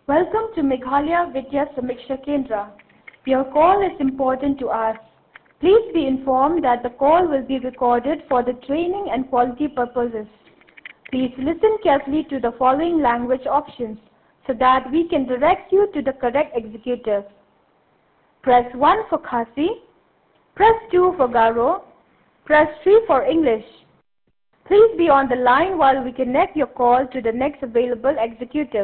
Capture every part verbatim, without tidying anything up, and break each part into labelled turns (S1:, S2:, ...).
S1: Welcome to Meghalaya Vidya Samiksha Kendra. Your call is important to us. Please be informed that the call will be recorded for the training and quality purposes. Please listen carefully to the following language options so that we can direct you to the correct executive. Press one for Khasi, press two for Garo, press three for English. Please be on the line while we connect your call to the next available executive.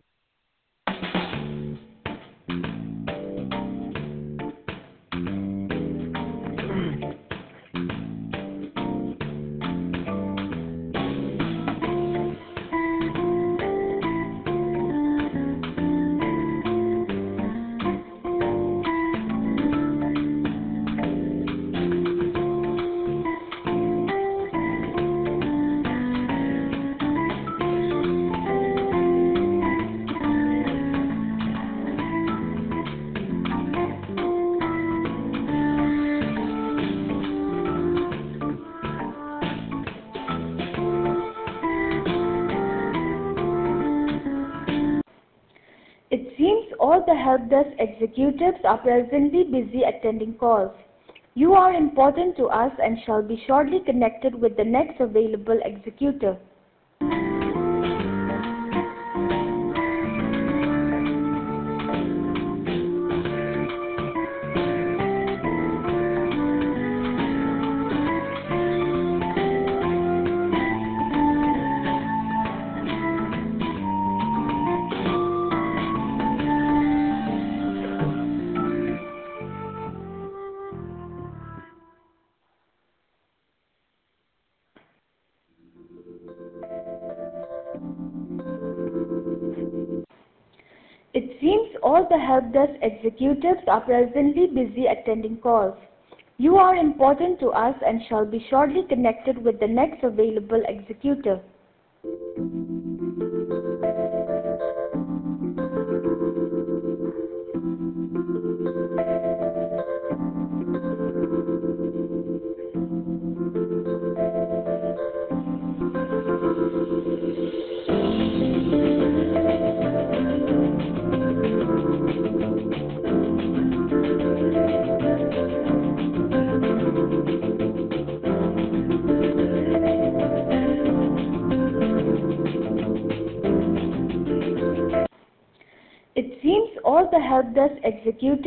S1: It seems all the help desk executives are presently busy attending calls. You are important to us and shall be shortly connected with the next available executive. It seems all the help desk executives are presently busy attending calls. You are important to us and shall be shortly connected with the next available executive. It seems all the help desk executives